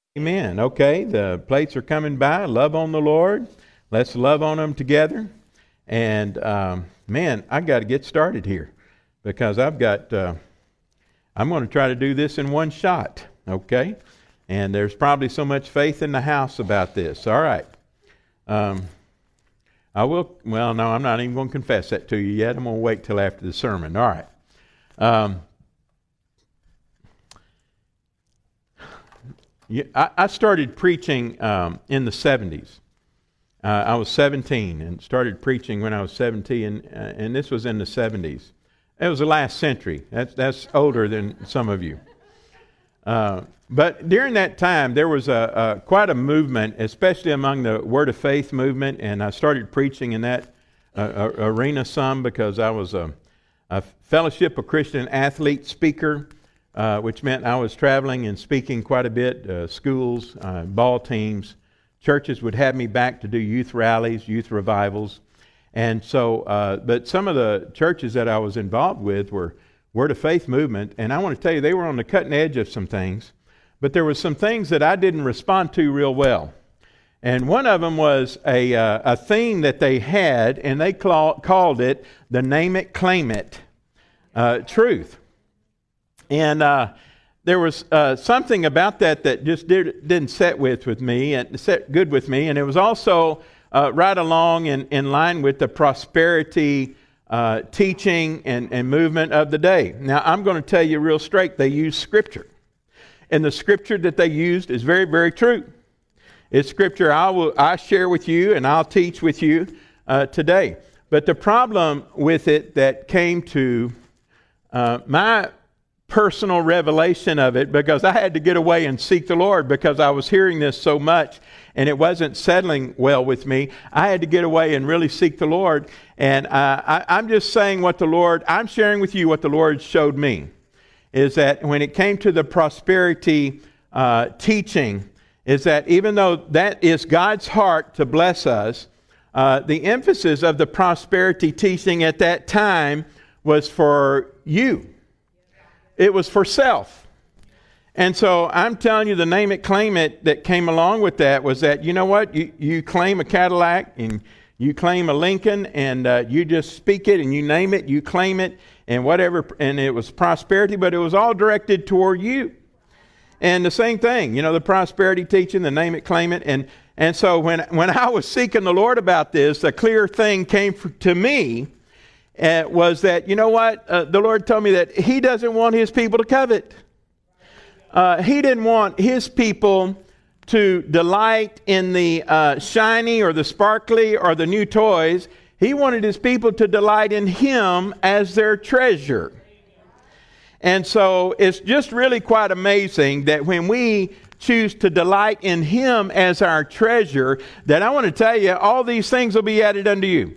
Amen. Okay, the plates are coming by. Love on the Lord. Let's love on them together. And man, I got to get started here because I'm going to try to do this in one shot. Okay, and there's probably so much faith in the house about this. All right. I will. Well, no, I'm not even going to confess that to you yet. I'm going to wait till after the sermon. All right. I started preaching in the 70s. I was 17 and started preaching when I was 17, and this was in the 70s. It was the last century. That's older than some of you. But during that time, there was quite a movement, especially among the Word of Faith movement, and I started preaching in that arena some because I was a Fellowship of Christian Athlete speaker, which meant I was traveling and speaking quite a bit, schools, ball teams. Churches would have me back to do youth rallies, youth revivals. And so, but some of the churches that I was involved with were Word of Faith movement, and I want to tell you, they were on the cutting edge of some things, but there were some things that I didn't respond to real well. And one of them was a theme that they had, and they called it the Name It, Claim It truth. And there was something about that just didn't set with me and set good with me. And it was also right along in line with the prosperity teaching and movement of the day. Now, I'm going to tell you real straight, they used Scripture. And the Scripture that they used is very, very true. It's Scripture I share with you and I'll teach with you today. But the problem with it that came to my personal revelation of it, because I had to get away and seek the Lord because I was hearing this so much and it wasn't settling well with me. I had to get away and really seek the Lord. And I'm just saying I'm sharing with you what the Lord showed me, is that when it came to the prosperity teaching, is that even though that is God's heart to bless us, the emphasis of the prosperity teaching at that time was for you. It was for self. And so I'm telling you, the Name It, Claim It that came along with that was that, you know what, you claim a Cadillac and you claim a Lincoln and you just speak it and you name it, you claim it and whatever. And it was prosperity, but it was all directed toward you. And the same thing, the prosperity teaching, the Name It, Claim It. And so when I was seeking the Lord about this, the clear thing came to me. Was that, you know what? The Lord told me that He doesn't want His people to covet. He didn't want His people to delight in the shiny or the sparkly or the new toys. He wanted His people to delight in Him as their treasure. And so it's just really quite amazing that when we choose to delight in Him as our treasure, that I want to tell you, all these things will be added unto you.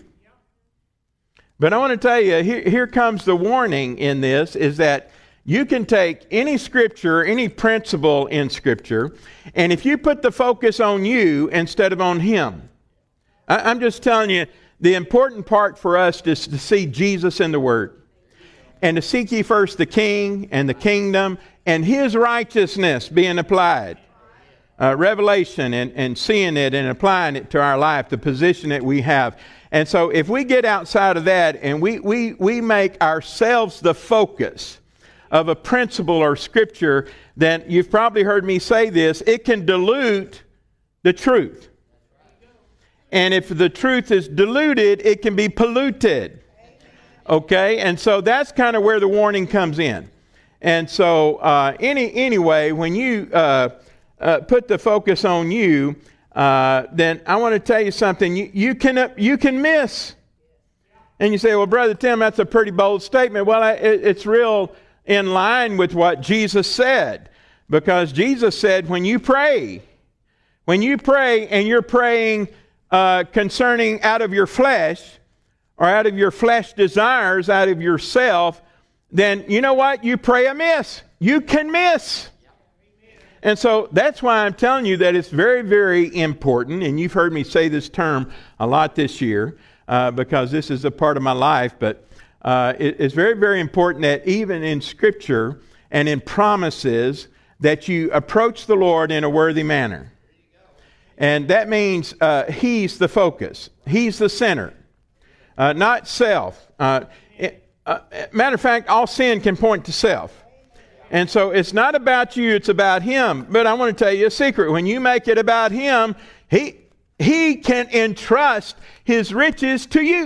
But I want to tell you, here comes the warning in this, is that you can take any scripture, any principle in Scripture, and if you put the focus on you instead of on Him, I'm just telling you, the important part for us is to see Jesus in the Word, and to seek ye first the King and the kingdom and His righteousness being applied. Revelation and seeing it and applying it to our life, the position that we have. And so if we get outside of that and we make ourselves the focus of a principle or scripture, then you've probably heard me say this, it can dilute the truth. And if the truth is diluted, it can be polluted. Okay? And so that's kind of where the warning comes in. And so anyway, when you put the focus on you, then I want to tell you something. You can miss. And you say, well, Brother Tim, that's a pretty bold statement. Well, it's real in line with what Jesus said. Because Jesus said, when you pray and you're praying concerning out of your flesh, or out of your flesh desires, out of yourself, then you know what? You pray amiss. You can miss. And so that's why I'm telling you that it's very, very important, and you've heard me say this term a lot this year because this is a part of my life, but it's very, very important that even in Scripture and in promises that you approach the Lord in a worthy manner. And that means He's the focus. He's the center, not self. Matter of fact, all sin can point to self. And so it's not about you, it's about Him. But I want to tell you a secret. When you make it about Him, He can entrust His riches to you.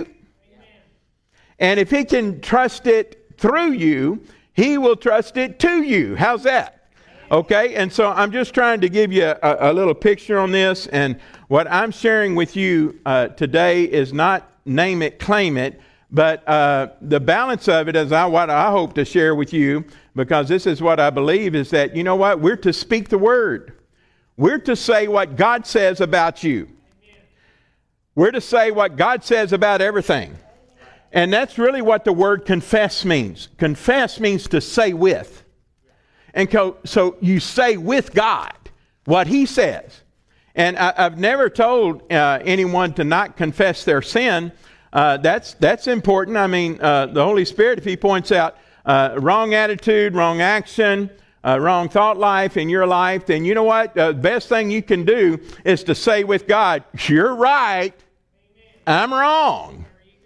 And if He can trust it through you, He will trust it to you. How's that? Okay, and so I'm just trying to give you a little picture on this. And what I'm sharing with you today is not name it, claim it, but the balance of it is what I hope to share with you, because this is what I believe, is that, you know what, we're to speak the word. We're to say what God says about you. We're to say what God says about everything. And that's really what the word confess means. Confess means to say with. And so you say with God what He says. And I've never told anyone to not confess their sin. That's important. I mean, the Holy Spirit, if He points out wrong attitude, wrong action, wrong thought life in your life, then you know what? The best thing you can do is to say with God, you're right, I'm wrong.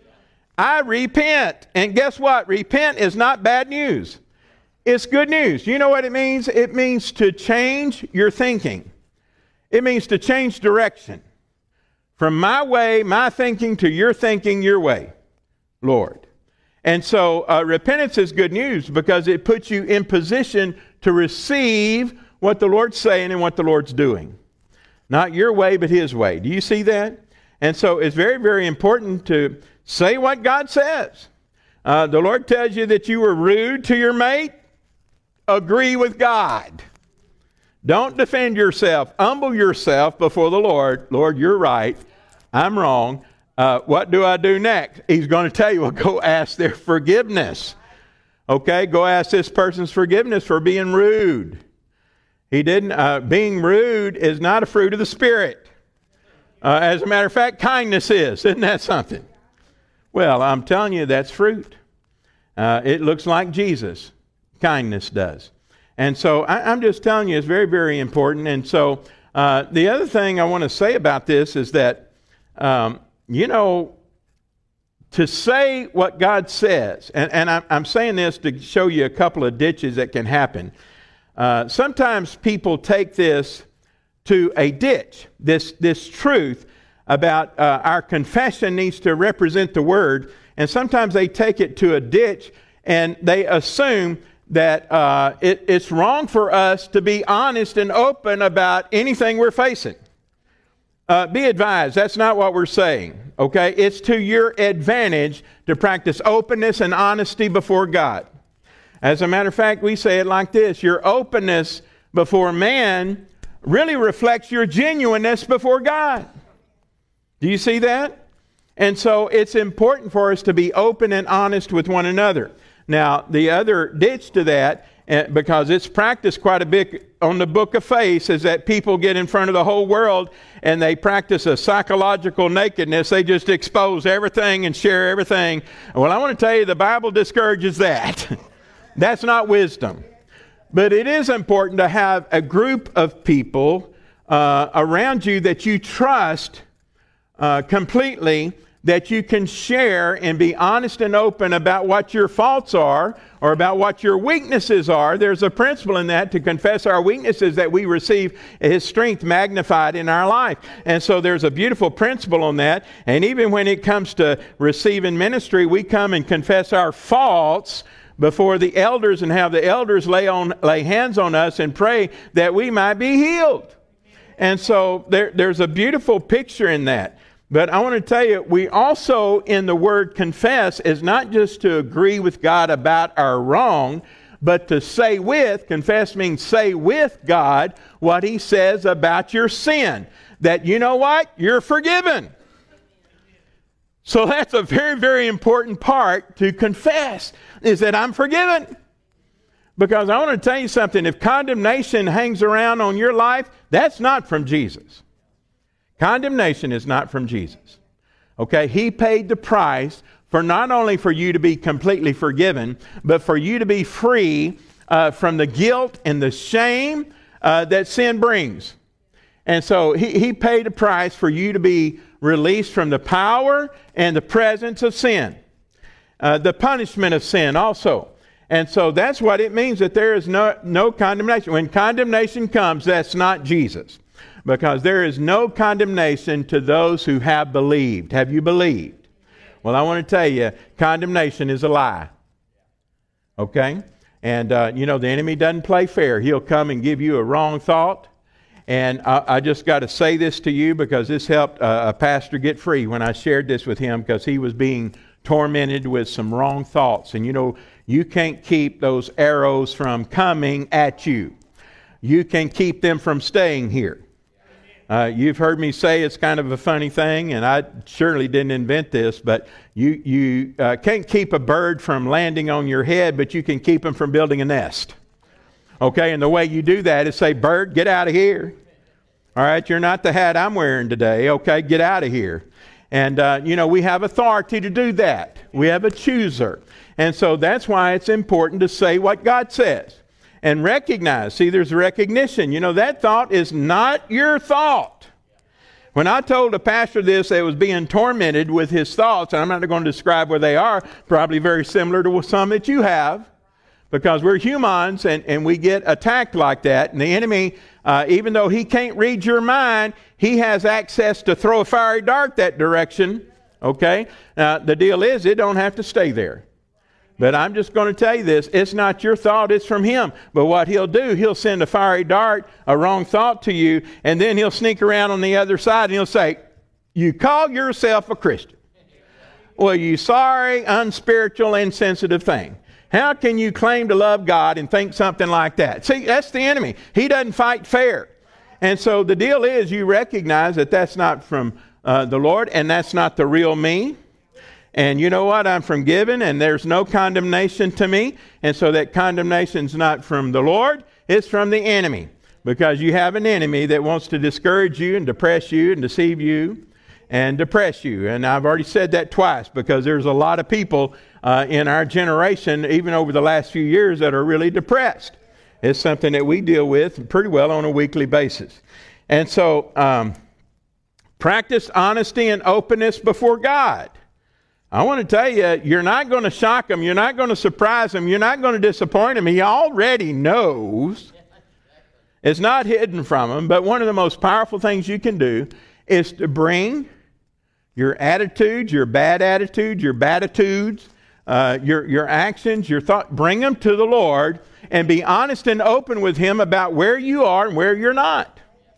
I repent. And guess what? Repent is not bad news. It's good news. You know what it means? It means to change your thinking. It means to change direction. From my way, my thinking, to your thinking, your way, Lord. And so repentance is good news, because it puts you in position to receive what the Lord's saying and what the Lord's doing. Not your way, but His way. Do you see that? And so it's very, very important to say what God says. The Lord tells you that you were rude to your mate. Agree with God. Don't defend yourself. Humble yourself before the Lord. Lord, you're right. I'm wrong. What do I do next? He's going to tell you, well, go ask their forgiveness. Okay, go ask this person's forgiveness for being rude. He didn't. Being rude is not a fruit of the Spirit. As a matter of fact, kindness is. Isn't that something? Well, I'm telling you, that's fruit. It looks like Jesus. Kindness does. And so I'm just telling you, it's very, very important. And so the other thing I want to say about this is that, to say what God says, and I'm saying this to show you a couple of ditches that can happen. Sometimes people take this to a ditch, this truth about our confession needs to represent the Word, and sometimes they take it to a ditch and they assume that it's wrong for us to be honest and open about anything we're facing. Be advised, that's not what we're saying, okay? It's to your advantage to practice openness and honesty before God. As a matter of fact, we say it like this: your openness before man really reflects your genuineness before God. Do you see that? And so it's important for us to be open and honest with one another. Now, the other ditch to that, because it's practiced quite a bit on the Book of Faith, is that people get in front of the whole world and they practice a psychological nakedness. They just expose everything and share everything. Well, I want to tell you, the Bible discourages that. That's not wisdom. But it is important to have a group of people around you that you trust completely, that you can share and be honest and open about what your faults are or about what your weaknesses are. There's a principle in that, to confess our weaknesses, that we receive His strength magnified in our life. And so there's a beautiful principle on that. And even when it comes to receiving ministry, we come and confess our faults before the elders and have the elders lay hands on us and pray that we might be healed. And so there's a beautiful picture in that. But I want to tell you, we also, in the word confess, is not just to agree with God about our wrong, but to say with. Confess means say with God what He says about your sin. That, you know what? You're forgiven. So that's a very, very important part to confess, is that I'm forgiven. Because I want to tell you something, if condemnation hangs around on your life, that's not from Jesus. Condemnation is not from Jesus. Okay? He paid the price for not only for you to be completely forgiven, but for you to be free from the guilt and the shame that sin brings. And so he paid a price for you to be released from the power and the presence of sin. The punishment of sin also. And so that's what it means, that there is no condemnation. When condemnation comes, that's not Jesus. Because there is no condemnation to those who have believed. Have you believed? Well, I want to tell you, condemnation is a lie. Okay? And, the enemy doesn't play fair. He'll come and give you a wrong thought. And I just got to say this to you because this helped a pastor get free when I shared this with him, because he was being tormented with some wrong thoughts. And you can't keep those arrows from coming at you. You can keep them from staying here. You've heard me say it's kind of a funny thing, and I surely didn't invent this, but you can't keep a bird from landing on your head, but you can keep them from building a nest. Okay, and the way you do that is say, bird, get out of here. All right, you're not the hat I'm wearing today. Okay, get out of here. And, we have authority to do that. We have a chooser. And so that's why it's important to say what God says. And recognize, see, there's recognition. That thought is not your thought. When I told a pastor this, that was being tormented with his thoughts, and I'm not going to describe where they are, probably very similar to some that you have, because we're humans and we get attacked like that. And the enemy, even though he can't read your mind, he has access to throw a fiery dart that direction. Okay? The deal is, it don't have to stay there. But I'm just going to tell you this, it's not your thought, it's from him. But what he'll do, he'll send a fiery dart, a wrong thought to you, and then he'll sneak around on the other side and he'll say, you call yourself a Christian. Well, you sorry, unspiritual, insensitive thing. How can you claim to love God and think something like that? See, that's the enemy. He doesn't fight fair. And so the deal is, you recognize that that's not from the Lord, and that's not the real me. And you know what? I'm forgiven, and there's no condemnation to me. And so that condemnation's not from the Lord, it's from the enemy. Because you have an enemy that wants to discourage you and depress you and deceive you and depress you. And I've already said that twice, because there's a lot of people in our generation, even over the last few years, that are really depressed. It's something that we deal with pretty well on a weekly basis. And so practice honesty and openness before God. I want to tell you, you're not going to shock him. You're not going to surprise him. You're not going to disappoint him. He already knows. It's not hidden from him. But one of the most powerful things you can do is to bring your attitudes, your bad attitudes, your baditudes, your actions, your thought, bring them to the Lord and be honest and open with him about where you are and where you're not.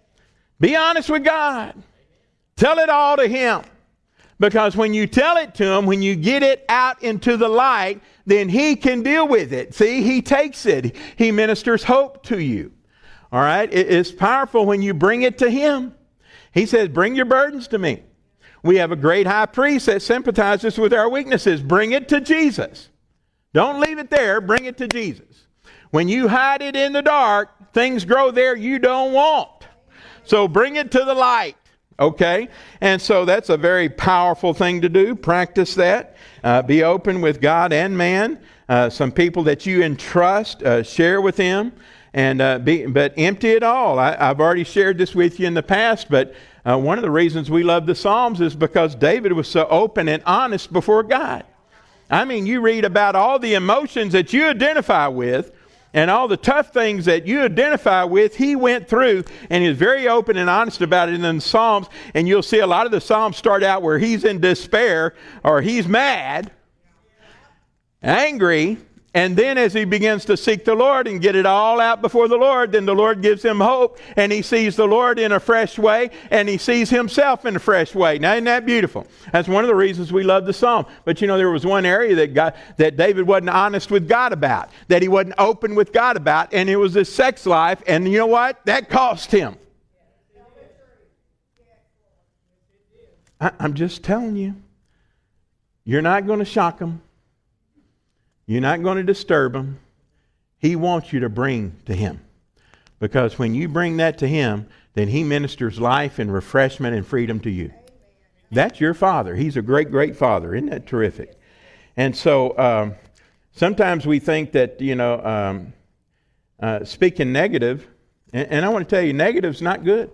Be honest with God. Tell it all to him. Because when you tell it to him, when you get it out into the light, then he can deal with it. See, he takes it. He ministers hope to you. All right? It's powerful when you bring it to him. He says, bring your burdens to me. We have a great high priest that sympathizes with our weaknesses. Bring it to Jesus. Don't leave it there. Bring it to Jesus. When you hide it in the dark, things grow there you don't want. So bring it to the light. Okay? And so that's a very powerful thing to do. Practice that. Be open with God and man. Some people that you entrust, share with them. But empty it all. I've already shared this with you in the past, but one of the reasons we love the Psalms is because David was so open and honest before God. I mean, you read about all the emotions that you identify with, and all the tough things that you identify with, he went through, and he was very open and honest about it in the Psalms. And you'll see a lot of the Psalms start out where he's in despair, or he's mad, angry, and then as he begins to seek the Lord and get it all out before the Lord, then the Lord gives him hope, and he sees the Lord in a fresh way, and he sees himself in a fresh way. Now, isn't that beautiful? That's one of the reasons we love the Psalm. But there was one area that David wasn't honest with God about, that he wasn't open with God about, and it was his sex life, and you know what? That cost him. I'm just telling you, you're not going to shock him. You're not going to disturb him. He wants you to bring to him. Because when you bring that to him, then he ministers life and refreshment and freedom to you. That's your Father. He's a great, great Father. Isn't that terrific? And so sometimes we think that, speaking negative, and I want to tell you, negative's not good.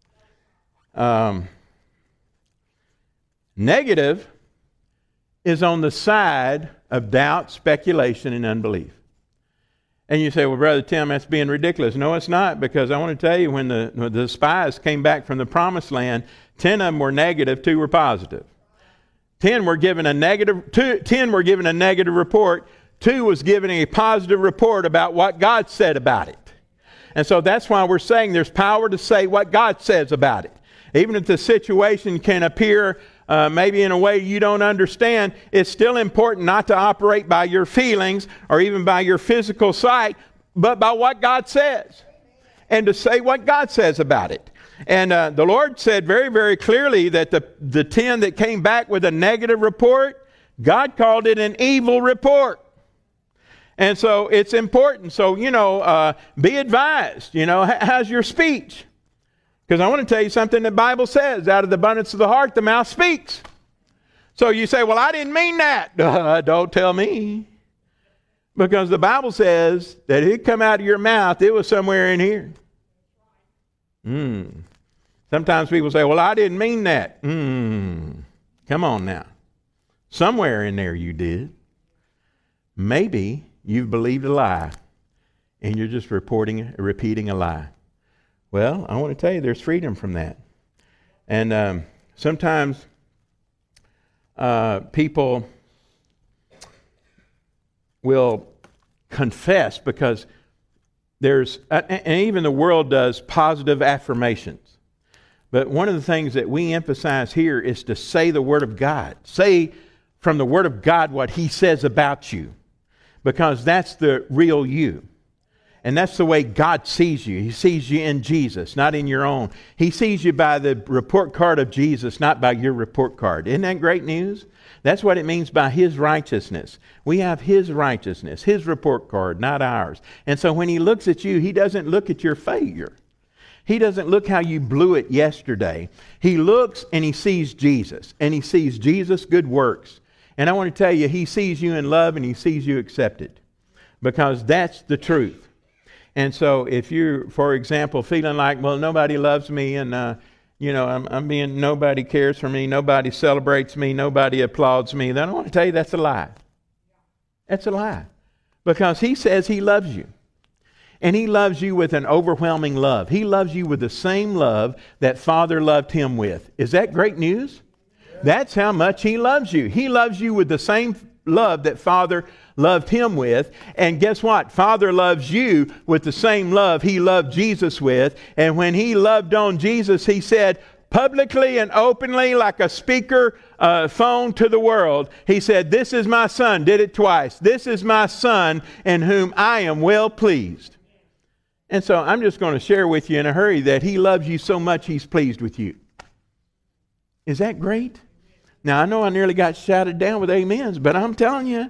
Negative is on the side of doubt, speculation, and unbelief. And you say, well, Brother Tim, that's being ridiculous. No, it's not, because I want to tell you, when the spies came back from the promised land, 10 of them were negative, 2 were positive. 10 were given a negative, 10 were given a negative report, 2 was given a positive report about what God said about it. And so that's why we're saying there's power to say what God says about it. Even if the situation can appear maybe in a way you don't understand, it's still important not to operate by your feelings or even by your physical sight, but by what God says. And to say what God says about it. And the Lord said very, very clearly that the 10 that came back with a negative report, God called it an evil report. And so it's important. So, be advised, how's your speech? Because I want to tell you something the Bible says, out of the abundance of the heart, the mouth speaks. So you say, well, I didn't mean that. Don't tell me. Because the Bible says that it come out of your mouth, it was somewhere in here. Sometimes people say, well, I didn't mean that. Come on now. Somewhere in there you did. Maybe you've believed a lie and you're just repeating a lie. Well, I want to tell you there's freedom from that. And sometimes people will confess because there's, and even the world does, positive affirmations. But one of the things that we emphasize here is to say the Word of God. Say from the Word of God what He says about you. Because that's the real you. And that's the way God sees you. He sees you in Jesus, not in your own. He sees you by the report card of Jesus, not by your report card. Isn't that great news? That's what it means by His righteousness. We have His righteousness, His report card, not ours. And so when He looks at you, He doesn't look at your failure. He doesn't look how you blew it yesterday. He looks and He sees Jesus. And He sees Jesus' good works. And I want to tell you, He sees you in love and He sees you accepted. Because that's the truth. And so if you're, for example, feeling like, well, nobody loves me and, nobody cares for me, nobody celebrates me, nobody applauds me, then I want to tell you that's a lie. That's a lie. Because He says He loves you. And He loves you with an overwhelming love. He loves you with the same love that Father loved Him with. Is that great news? That's how much He loves you. He loves you with the same love that Father loved Him with. And guess what? Father loves you with the same love He loved Jesus with. And when He loved on Jesus, He said publicly and openly, like a speaker phone to the world, He said, "This is my Son." Did it twice. "This is my Son in whom I am well pleased." And so I'm just going to share with you in a hurry that He loves you so much He's pleased with you. Is that great? Now, I know I nearly got shouted down with amens, but I'm telling you,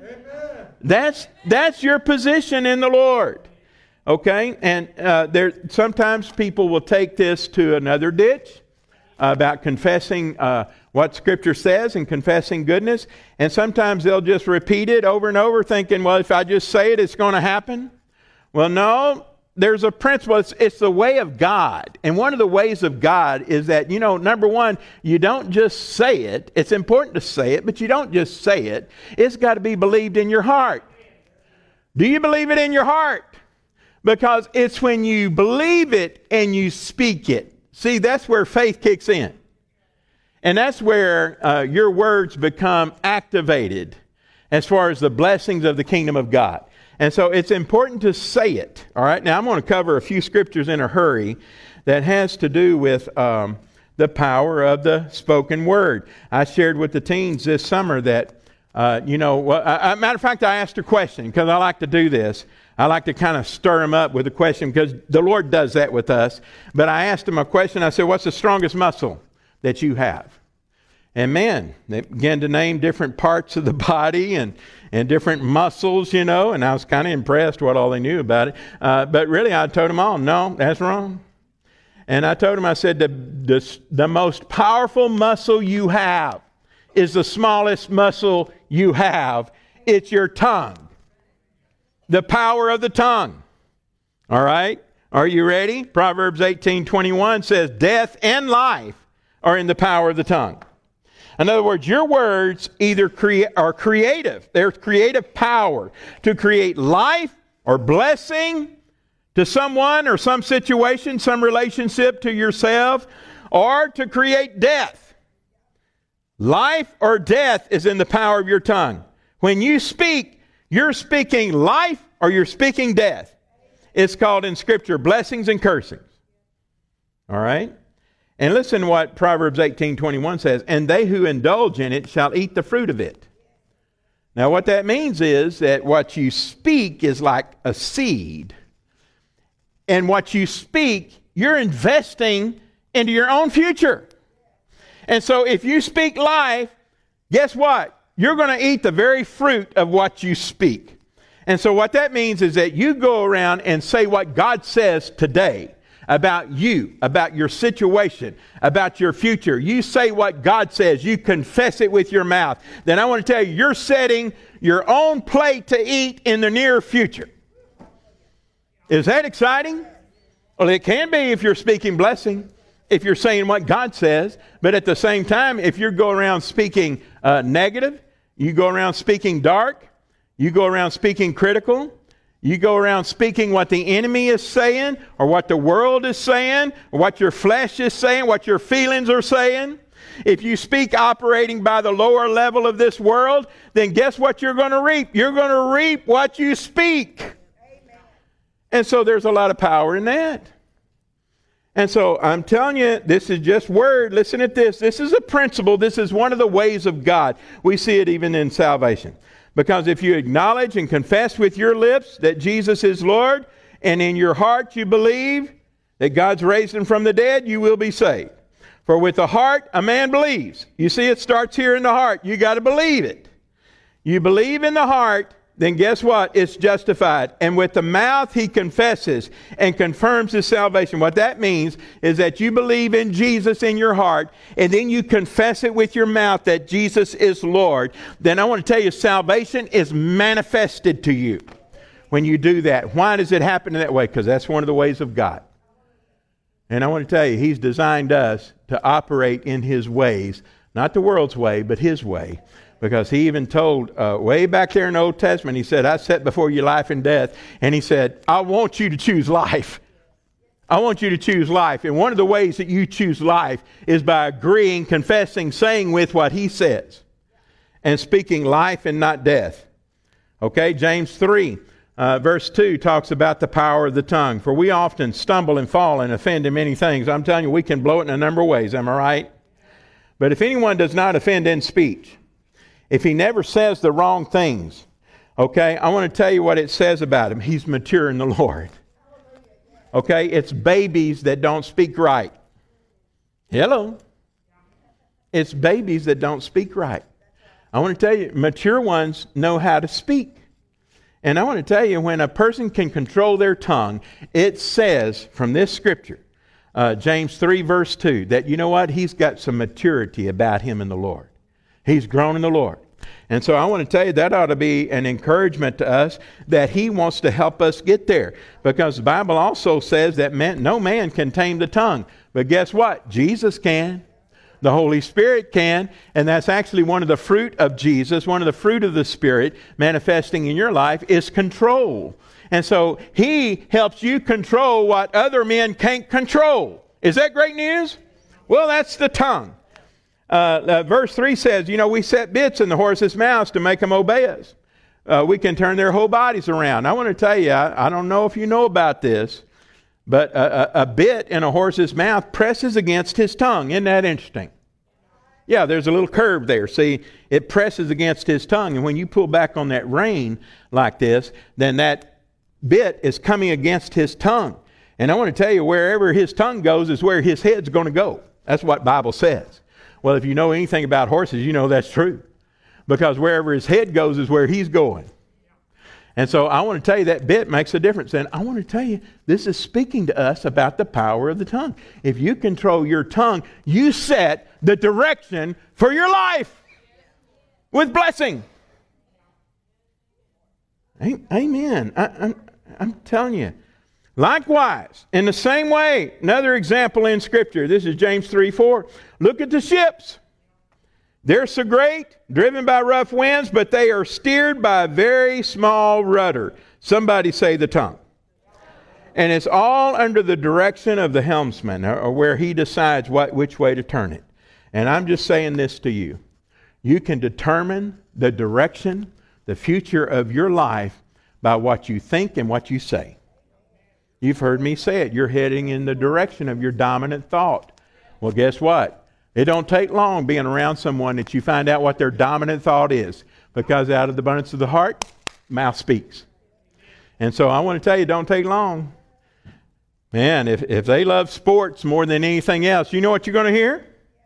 that's your position in the Lord. Okay? And sometimes people will take this to another ditch about confessing what Scripture says and confessing goodness. And sometimes they'll just repeat it over and over thinking, well, if I just say it, it's going to happen. Well, no. There's a principle. It's the way of God. And one of the ways of God is that, number one, you don't just say it. It's important to say it, but you don't just say it. It's got to be believed in your heart. Do you believe it in your heart? Because it's when you believe it and you speak it. See, that's where faith kicks in. And that's where your words become activated as far as the blessings of the kingdom of God. And so it's important to say it. All right. Now I'm going to cover a few scriptures in a hurry that has to do with the power of the spoken word. I shared with the teens this summer that, matter of fact, I asked a question because I like to do this. I like to kind of stir them up with a question because the Lord does that with us. But I asked them a question. I said, "What's the strongest muscle that you have?" And man, they began to name different parts of the body and different muscles, and I was kind of impressed what all they knew about it. But really, I told them all, no, that's wrong. And I told them, I said, the most powerful muscle you have is the smallest muscle you have. It's your tongue. The power of the tongue. All right? Are you ready? Proverbs 18:21 says, death and life are in the power of the tongue. In other words, your words either are creative. There's creative power to create life or blessing to someone or some situation, some relationship to yourself, or to create death. Life or death is in the power of your tongue. When you speak, you're speaking life or you're speaking death. It's called in Scripture blessings and cursings. All right? And listen to what Proverbs 18:21 says, and they who indulge in it shall eat the fruit of it. Now what that means is that what you speak is like a seed. And what you speak, you're investing into your own future. And so if you speak life, guess what? You're going to eat the very fruit of what you speak. And so what that means is that you go around and say what God says today about you, about your situation, about your future. You say what God says. You confess it with your mouth. Then I want to tell you, you're setting your own plate to eat in the near future. Is that exciting? Well, it can be if you're speaking blessing, if you're saying what God says. But at the same time, if you go around speaking negative, you go around speaking dark, you go around speaking critical, you go around speaking what the enemy is saying, or what the world is saying, or what your flesh is saying, what your feelings are saying. If you speak operating by the lower level of this world, then guess what you're going to reap? You're going to reap what you speak. Amen. And so there's a lot of power in that. And so I'm telling you, this is just word. Listen at this. This is a principle. This is one of the ways of God. We see it even in salvation. Because if you acknowledge and confess with your lips that Jesus is Lord, and in your heart you believe that God's raised him from the dead, you will be saved. For with the heart a man believes. You see, it starts here in the heart. You got to believe it. You believe in the heart, then guess what? It's justified. And with the mouth he confesses and confirms his salvation. What that means is that you believe in Jesus in your heart, and then you confess it with your mouth that Jesus is Lord. Then I want to tell you, salvation is manifested to you when you do that. Why does it happen that way? Because that's one of the ways of God. And I want to tell you, he's designed us to operate in his ways, not the world's way, but his way. Because he even told way back there in the Old Testament, he said, I set before you life and death. And he said, I want you to choose life. I want you to choose life. And one of the ways that you choose life is by agreeing, confessing, saying with what he says. And speaking life and not death. Okay, James 3, verse 2 talks about the power of the tongue. For we often stumble and fall and offend in many things. I'm telling you, we can blow it in a number of ways. Am I right? But if anyone does not offend in speech, if he never says the wrong things, okay, I want to tell you what it says about him. He's mature in the Lord. Okay, it's babies that don't speak right. Hello. It's babies that don't speak right. I want to tell you, mature ones know how to speak. And I want to tell you, when a person can control their tongue, it says from this scripture, James 3 verse 2, that you know what? He's got some maturity about him in the Lord. He's grown in the Lord. And so I want to tell you, that ought to be an encouragement to us that he wants to help us get there. Because the Bible also says that no man can tame the tongue. But guess what? Jesus can. The Holy Spirit can. And that's actually one of the fruit of Jesus, one of the fruit of the Spirit manifesting in your life is control. And so he helps you control what other men can't control. Is that great news? Well, that's the tongue. Verse 3 says, you know, we set bits in the horses' mouths to make them obey us. We can turn their whole bodies around. I want to tell you, I don't know if you know about this, but a bit in a horse's mouth presses against his tongue. Isn't that interesting? Yeah, there's a little curve there. See, it presses against his tongue. And when you pull back on that rein like this, then that bit is coming against his tongue. And I want to tell you, wherever his tongue goes is where his head's going to go. That's what the Bible says. Well, if you know anything about horses, you know that's true. Because wherever his head goes is where he's going. And so I want to tell you that bit makes a difference. And I want to tell you, this is speaking to us about the power of the tongue. If you control your tongue, you set the direction for your life with blessing. Amen. I'm telling you, Likewise, in the same way, another example in Scripture. This is James 3:4. Look at the ships. They're so great, driven by rough winds, but they are steered by a very small rudder. Somebody say the tongue. And it's all under the direction of the helmsman, or where he decides which way to turn it. And I'm just saying this to you. You can determine the direction, the future of your life by what you think and what you say. You've heard me say it. You're heading in the direction of your dominant thought. Well, guess what? It don't take long being around someone that you find out what their dominant thought is. Because out of the abundance of the heart, mouth speaks. And so I want to tell you, don't take long. Man, if they love sports more than anything else, you know what you're going to hear?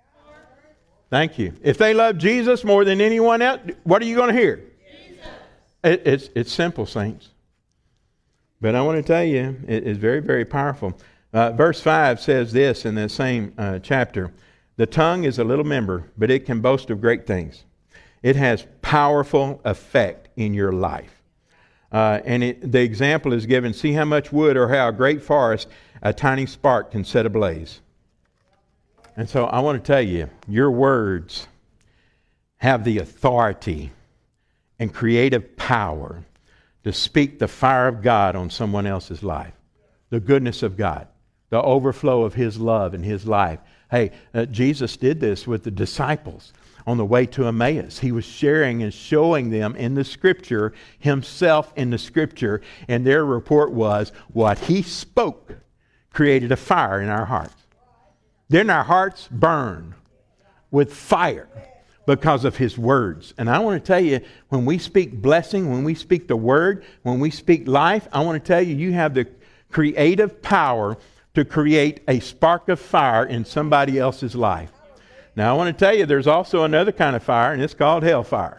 Thank you. If they love Jesus more than anyone else, what are you going to hear? Jesus. It's simple, saints. But I want to tell you, it's very, very powerful. Verse 5 says this in the same chapter. The tongue is a little member, but it can boast of great things. It has powerful effect in your life. The example is given, see how much wood or how a great forest a tiny spark can set ablaze. And so I want to tell you, your words have the authority and creative power to speak the fire of God on someone else's life. The goodness of God. The overflow of His love in His life. Hey, Jesus did this with the disciples on the way to Emmaus. He was sharing and showing them in the Scripture, Himself in the Scripture, and their report was what He spoke created a fire in our hearts. Then our hearts burn with fire because of His words. And I want to tell you, when we speak blessing, when we speak the Word, when we speak life, I want to tell you, you have the creative power to create a spark of fire in somebody else's life. Now, I want to tell you, there's also another kind of fire, and it's called hellfire.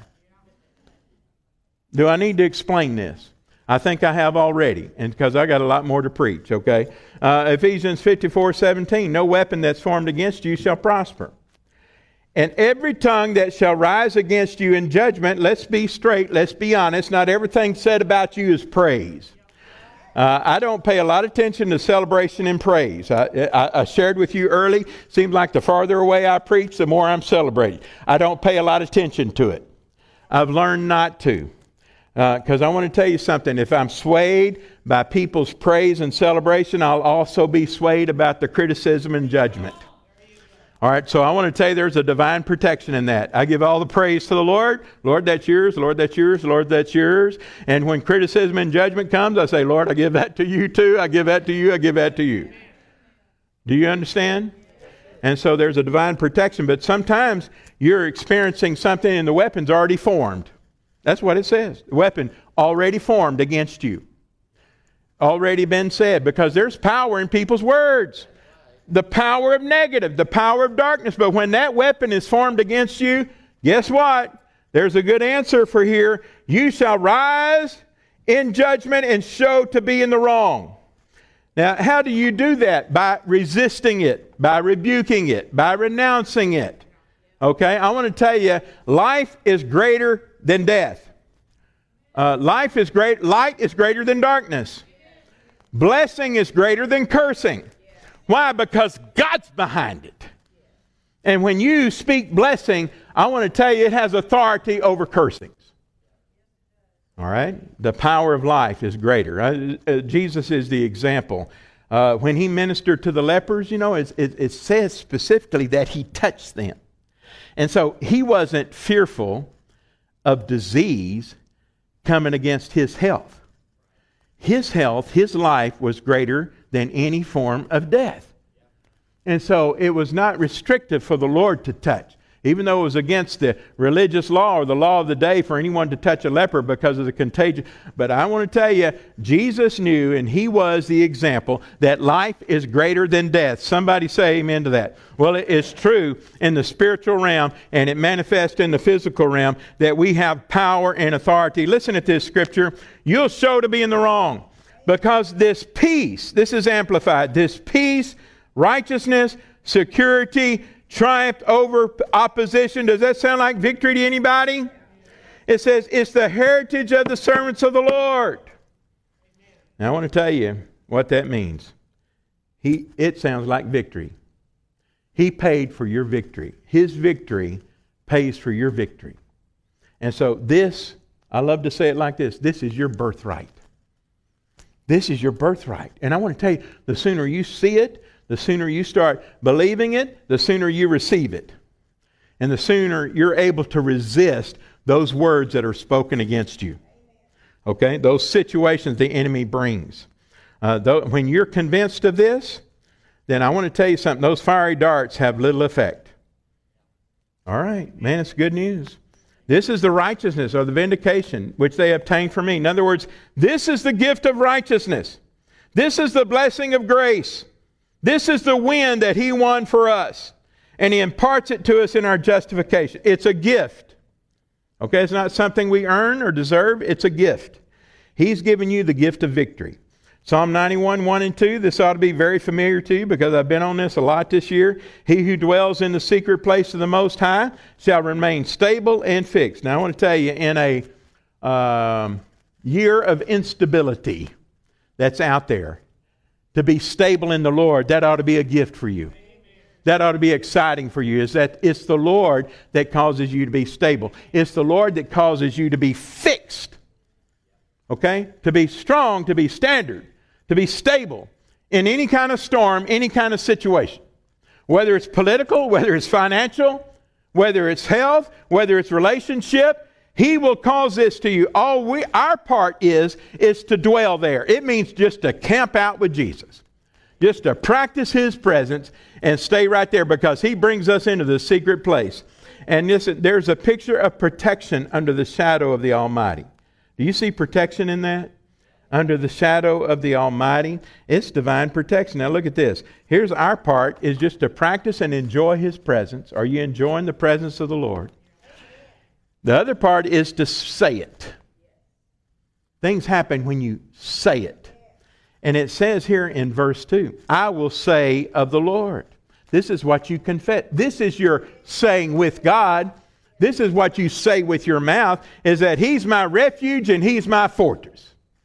Do I need to explain this? I think I have already, and because I got a lot more to preach, okay? Ephesians 54:17, no weapon that's formed against you shall prosper. And every tongue that shall rise against you in judgment, let's be straight, let's be honest, not everything said about you is praise. I don't pay a lot of attention to celebration and praise. I shared with you early, seems like the farther away I preach, the more I'm celebrating. I don't pay a lot of attention to it. I've learned not to. Because I want to tell you something. If I'm swayed by people's praise and celebration, I'll also be swayed about the criticism and judgment. All right, so I want to tell you there's a divine protection in that. I give all the praise to the Lord. Lord, that's yours. Lord, that's yours. Lord, that's yours. And when criticism and judgment comes, I say, Lord, I give that to you too. I give that to you. I give that to you. Do you understand? And so there's a divine protection. But sometimes you're experiencing something and the weapon's already formed. That's what it says. The weapon already formed against you. Already been said. Because there's power in people's words. The power of negative, the power of darkness. But when that weapon is formed against you, guess what? There's a good answer for here. You shall rise in judgment and show to be in the wrong. Now, how do you do that? By resisting it, by rebuking it, by renouncing it. Okay, I want to tell you, life is greater than death. Life is great. Light is greater than darkness. Blessing is greater than cursing. Why? Because God's behind it. And when you speak blessing, I want to tell you it has authority over cursings. All right? The power of life is greater. Jesus is the example. When He ministered to the lepers, you know, it says specifically that He touched them. And so He wasn't fearful of disease coming against His health. His health, His life was greater than any form of death. And so it was not restrictive for the Lord to touch. Even though it was against the religious law or the law of the day for anyone to touch a leper because of the contagion. But I want to tell you, Jesus knew, and He was the example, that life is greater than death. Somebody say amen to that. Well, it is true in the spiritual realm, and it manifests in the physical realm, that we have power and authority. Listen at this scripture. You'll show to be in the wrong. Because this peace, this is amplified, this peace, righteousness, security, triumphed over opposition. Does that sound like victory to anybody? It says it's the heritage of the servants of the Lord. Now I want to tell you, what that means. It sounds like victory. He paid for your victory. His victory pays for your victory. And so this, I love to say it like this is your birthright. This is your birthright. And I want to tell you, the sooner you see it, the sooner you start believing it, the sooner you receive it. And the sooner you're able to resist those words that are spoken against you. Okay? Those situations the enemy brings. When you're convinced of this, then I want to tell you something. Those fiery darts have little effect. All right. Man, it's good news. This is the righteousness or the vindication which they obtained from me. In other words, this is the gift of righteousness. This is the blessing of grace. This is the win that He won for us. And He imparts it to us in our justification. It's a gift. Okay, it's not something we earn or deserve. It's a gift. He's given you the gift of victory. Psalm 91, 1 and 2, this ought to be very familiar to you because I've been on this a lot this year. He who dwells in the secret place of the Most High shall remain stable and fixed. Now I want to tell you, in a year of instability that's out there, to be stable in the Lord, that ought to be a gift for you. That ought to be exciting for you, is that it's the Lord that causes you to be stable. It's the Lord that causes you to be fixed. Okay? To be strong, to be standard, to be stable in any kind of storm, any kind of situation. Whether it's political, whether it's financial, whether it's health, whether it's relationship, He will cause this to you. Our part is to dwell there. It means just to camp out with Jesus. Just to practice His presence and stay right there because He brings us into the secret place. And listen, there's a picture of protection under the shadow of the Almighty. Do you see protection in that? Under the shadow of the Almighty. It's divine protection. Now look at this. Here's our part, is just to practice and enjoy His presence. Are you enjoying the presence of the Lord? The other part is to say it. Things happen when you say it. And it says here in verse 2, I will say of the Lord. This is what you confess. This is your saying with God. This is what you say with your mouth, is that He's my refuge and He's my fortress.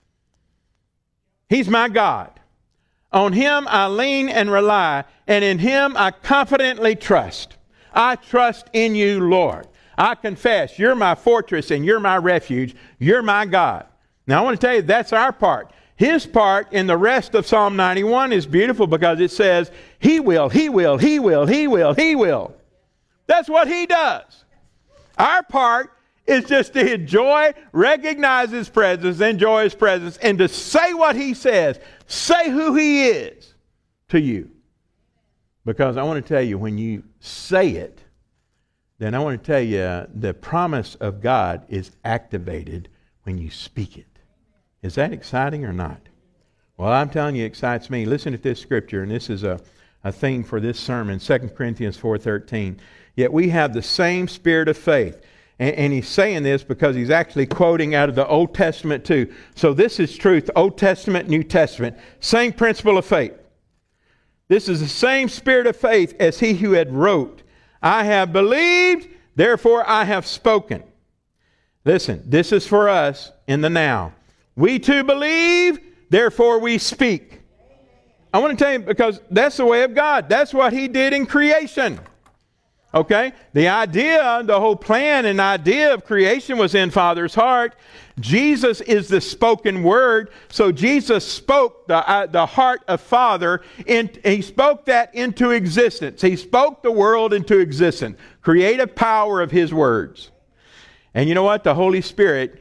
He's my God. On Him I lean and rely, and in Him I confidently trust. I trust in you, Lord. I confess, You're my fortress and You're my refuge. You're my God. Now I want to tell you, that's our part. His part in the rest of Psalm 91 is beautiful because it says, He will, He will, He will, He will, He will. That's what He does. Our part is just to enjoy, recognize His presence, enjoy His presence, and to say what He says. Say who He is to you. Because I want to tell you, when you say it, then I want to tell you the promise of God is activated when you speak it. Is that exciting or not? Well, I'm telling you, it excites me. Listen to this scripture, and this is a theme for this sermon, 2 Corinthians 4:13. Yet we have the same spirit of faith. And he's saying this because he's actually quoting out of the Old Testament too. So this is truth, Old Testament, New Testament. Same principle of faith. This is the same spirit of faith as he who had wrote, I have believed, therefore I have spoken. Listen, this is for us in the now. We too believe, therefore we speak. I want to tell you, because that's the way of God. That's what He did in creation. Okay? The idea, the whole plan and idea of creation was in Father's heart. Jesus is the spoken word. So Jesus spoke the heart of Father. He spoke that into existence. He spoke the world into existence. Creative power of His words. And you know what? The Holy Spirit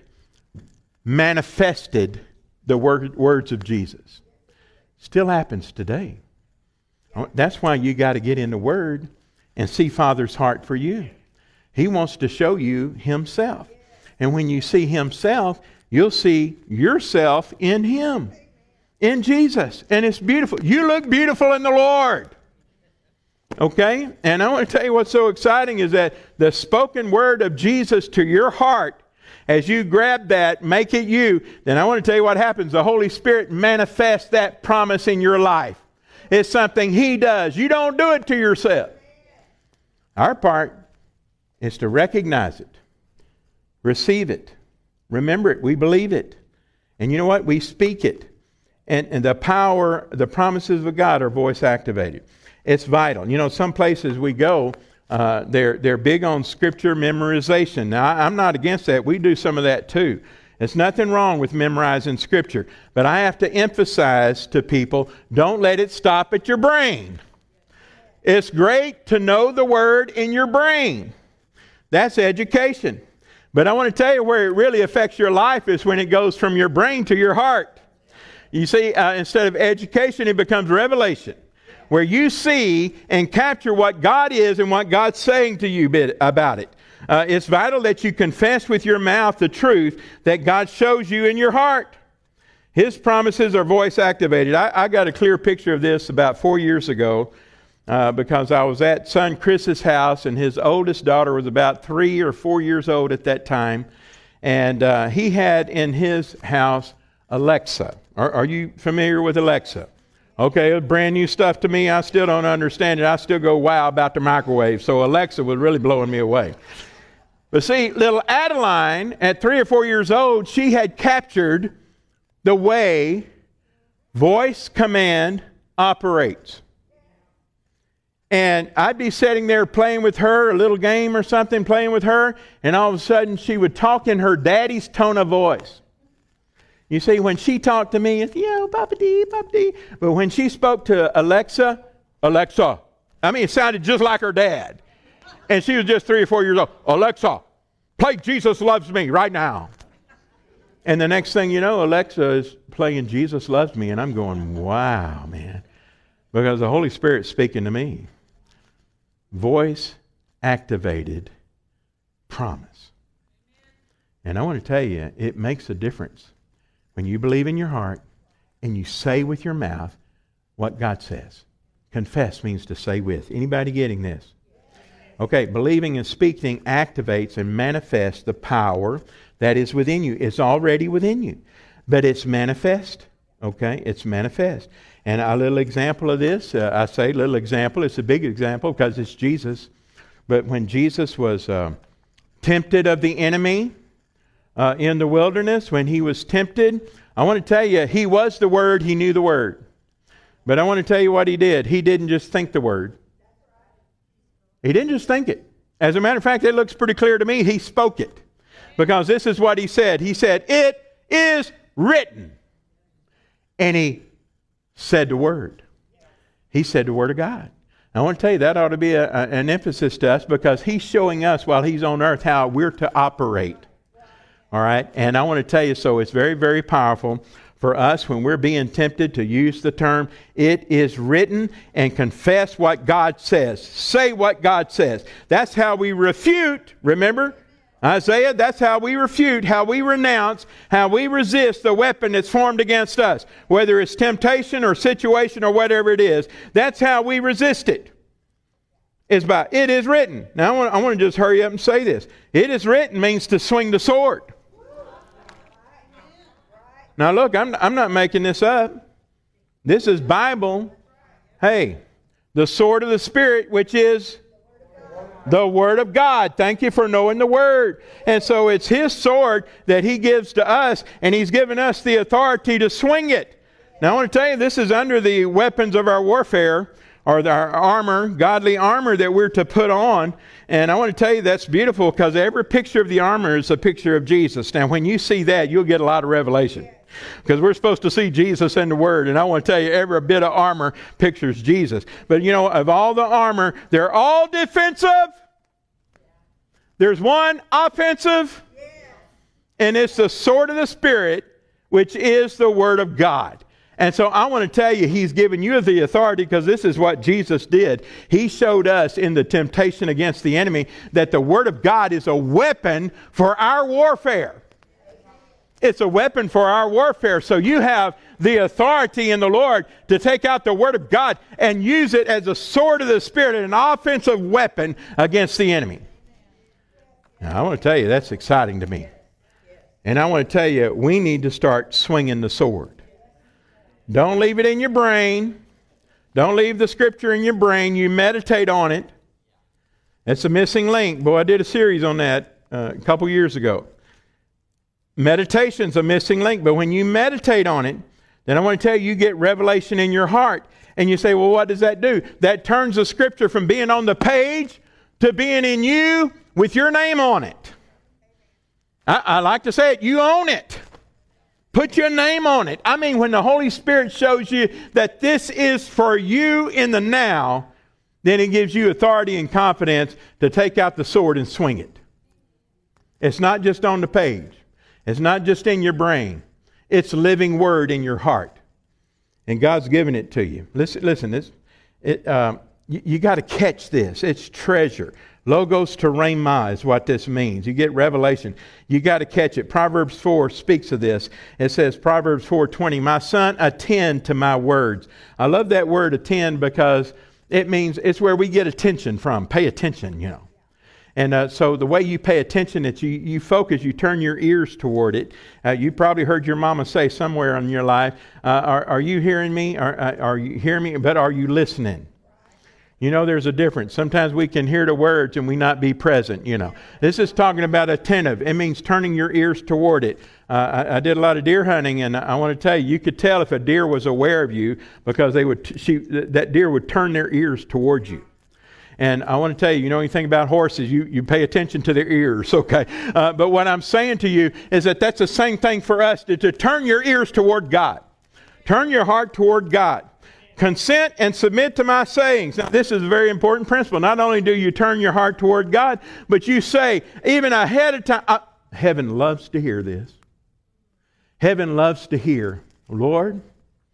manifested the words of Jesus. Still happens today. That's why you got to get in the Word and see Father's heart for you. He wants to show you Himself. And when you see Himself, you'll see yourself in Him, in Jesus. And it's beautiful. You look beautiful in the Lord. Okay? And I want to tell you what's so exciting is that the spoken word of Jesus to your heart, as you grab that, make it you, then I want to tell you what happens. The Holy Spirit manifests that promise in your life. It's something He does. You don't do it to yourself. Our part is to recognize it, receive it, remember it, we believe it. And you know what? We speak it. And the power, the promises of God are voice activated. It's vital. You know, some places we go, they're big on scripture memorization. Now, I'm not against that. We do some of that too. There's nothing wrong with memorizing scripture. But I have to emphasize to people, don't let it stop at your brain. It's great to know the word in your brain. That's education. But I want to tell you where it really affects your life is when it goes from your brain to your heart. You see, instead of education, it becomes revelation, where you see and capture what God is and what God's saying to you about it. It's vital that you confess with your mouth the truth that God shows you in your heart. His promises are voice activated. I got a clear picture of this about 4 years ago because I was at son Chris's house, and his oldest daughter was about 3 or 4 years old at that time. And he had in his house Alexa. Are you familiar with Alexa? Okay, it's brand new stuff to me. I still don't understand it. I still go wow about the microwave. So Alexa was really blowing me away. But see, little Adeline, at 3 or 4 years old, she had captured the way voice command operates. And I'd be sitting there playing with her, a little game or something, playing with her, and all of a sudden she would talk in her daddy's tone of voice. You see, when she talked to me, it's, yo, Papa D, Papa D. But when she spoke to Alexa, Alexa. I mean, it sounded just like her dad. And she was just 3 or 4 years old. Alexa, play Jesus Loves Me right now. And the next thing you know, Alexa is playing Jesus Loves Me. And I'm going, wow, man. Because the Holy Spirit's speaking to me. Voice activated promise. And I want to tell you, it makes a difference when you believe in your heart and you say with your mouth what God says. Confess means to say with. Anybody getting this? Okay, believing and speaking activates and manifests the power that is within you. It's already within you, but it's manifest. Okay, it's manifest. And a little example of this, I say little example, it's a big example because it's Jesus. But when Jesus was tempted of the enemy in the wilderness, when he was tempted, I want to tell you, he was the Word, he knew the Word. But I want to tell you what he did. He didn't just think the Word. He didn't just think it. As a matter of fact, it looks pretty clear to me, he spoke it. Because this is what he said. He said, it is written. And he said the Word. He said the Word of God. I want to tell you, that ought to be an emphasis to us because he's showing us while he's on earth how we're to operate. All right? And I want to tell you, so it's very, very powerful for us when we're being tempted to use the term, it is written, and confess what God says. Say what God says. That's how we refute, remember? Isaiah, that's how we refute, how we renounce, how we resist the weapon that's formed against us. Whether it's temptation or situation or whatever it is, that's how we resist it. It's by, it is written. Now I want to just hurry up and say this. It is written means to swing the sword. Now look, I'm not making this up. This is Bible. Hey, the sword of the Spirit, which is the Word of God. Thank you for knowing the Word. And so it's His sword that He gives to us, and He's given us the authority to swing it. Now I want to tell you, this is under the weapons of our warfare, or our armor, godly armor that we're to put on. And I want to tell you that's beautiful because every picture of the armor is a picture of Jesus. Now when you see that, you'll get a lot of revelation. Because we're supposed to see Jesus in the Word. And I want to tell you, every bit of armor pictures Jesus. But you know, of all the armor, they're all defensive. There's one offensive. And it's the sword of the Spirit, which is the Word of God. And so I want to tell you, He's given you the authority because this is what Jesus did. He showed us in the temptation against the enemy that the Word of God is a weapon for our warfare. It's a weapon for our warfare. So you have the authority in the Lord to take out the Word of God and use it as a sword of the Spirit, an offensive weapon against the enemy. Now, I want to tell you, that's exciting to me. And I want to tell you, we need to start swinging the sword. Don't leave it in your brain. Don't leave the Scripture in your brain. You meditate on it. That's a missing link. Boy, I did a series on that a couple years ago. Meditation's a missing link, but when you meditate on it, then I want to tell you, you get revelation in your heart. And you say, well, what does that do? That turns the Scripture from being on the page to being in you with your name on it. I like to say it, you own it. Put your name on it. I mean, when the Holy Spirit shows you that this is for you in the now, then it gives you authority and confidence to take out the sword and swing it. It's not just on the page. It's not just in your brain. It's living word in your heart. And God's given it to you. Listen, you got to catch this. It's treasure. Logos to rhema is what this means. You get revelation. You got to catch it. Proverbs 4 speaks of this. It says, Proverbs 4:20, my son, attend to my words. I love that word attend because it means it's where we get attention from. Pay attention, you know. And so the way you pay attention, it's you focus, you turn your ears toward it. You probably heard your mama say somewhere in your life, are you hearing me? Are you hearing me? But are you listening? You know, there's a difference. Sometimes we can hear the words and we not be present, you know. This is talking about attentive. It means turning your ears toward it. I did a lot of deer hunting, and I want to tell you, you could tell if a deer was aware of you because that deer would turn their ears towards you. And I want to tell you, you know anything about horses, you pay attention to their ears, okay? But what I'm saying to you is that that's the same thing for us, to turn your ears toward God. Turn your heart toward God. Consent and submit to my sayings. Now, this is a very important principle. Not only do you turn your heart toward God, but you say, even ahead of time, heaven loves to hear this. Heaven loves to hear, Lord,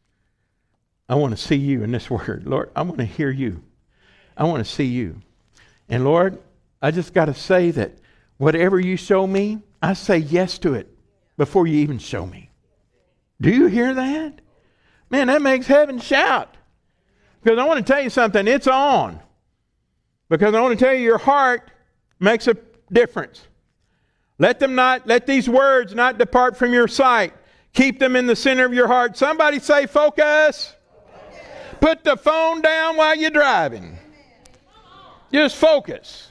I want to see you in this word. Lord, I want to hear you. I want to see you. And Lord, I just got to say that whatever you show me, I say yes to it before you even show me. Do you hear that? Man, that makes heaven shout. Because I want to tell you something, it's on. Because I want to tell you, your heart makes a difference. Let these words not depart from your sight. Keep them in the center of your heart. Somebody say focus. Put the phone down while you're driving. Just focus.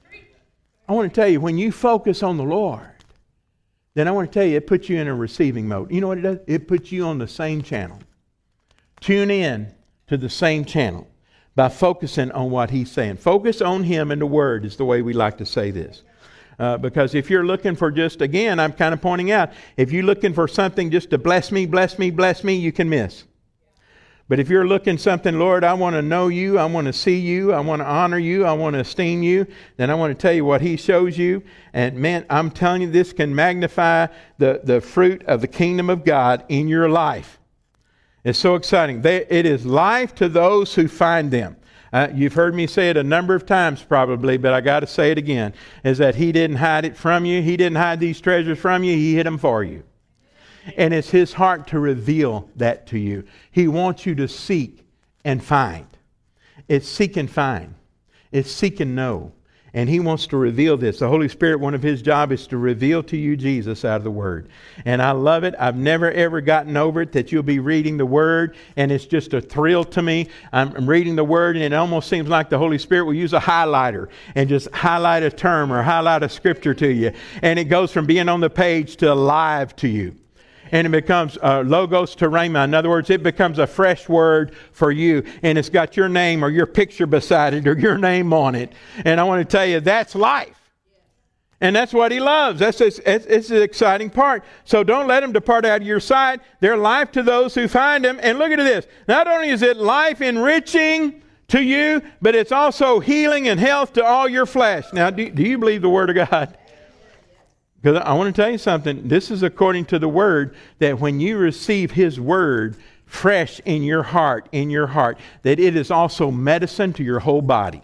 I want to tell you, when you focus on the Lord, then I want to tell you, it puts you in a receiving mode. You know what it does? It puts you on the same channel. Tune in to the same channel by focusing on what He's saying. Focus on Him and the Word is the way we like to say this. Because if you're looking for just, again, I'm kind of pointing out, if you're looking for something just to bless me, you can miss. But if you're looking something, Lord, I want to know you, I want to see you, I want to honor you, I want to esteem you, then I want to tell you what He shows you. And man, I'm telling you, this can magnify the fruit of the kingdom of God in your life. It's so exciting. It is life to those who find them. You've heard me say it a number of times probably, but I got to say it again, is that He didn't hide it from you. He didn't hide these treasures from you. He hid them for you. And it's His heart to reveal that to you. He wants you to seek and find. It's seek and find. It's seek and know. And He wants to reveal this. The Holy Spirit, one of His jobs is to reveal to you Jesus out of the Word. And I love it. I've never ever gotten over it that you'll be reading the Word and it's just a thrill to me. I'm reading the Word and it almost seems like the Holy Spirit will use a highlighter and just highlight a term or highlight a scripture to you. And it goes from being on the page to alive to you. And it becomes logos to rhema. In other words, it becomes a fresh word for you. And it's got your name or your picture beside it or your name on it. And I want to tell you, that's life. And that's what He loves. It's the exciting part. So don't let them depart out of your sight. They're life to those who find Him. And look at this. Not only is it life enriching to you, but it's also healing and health to all your flesh. Now, do you believe the Word of God? Because I want to tell you something. This is according to the Word, that when you receive His Word fresh in your heart, that it is also medicine to your whole body.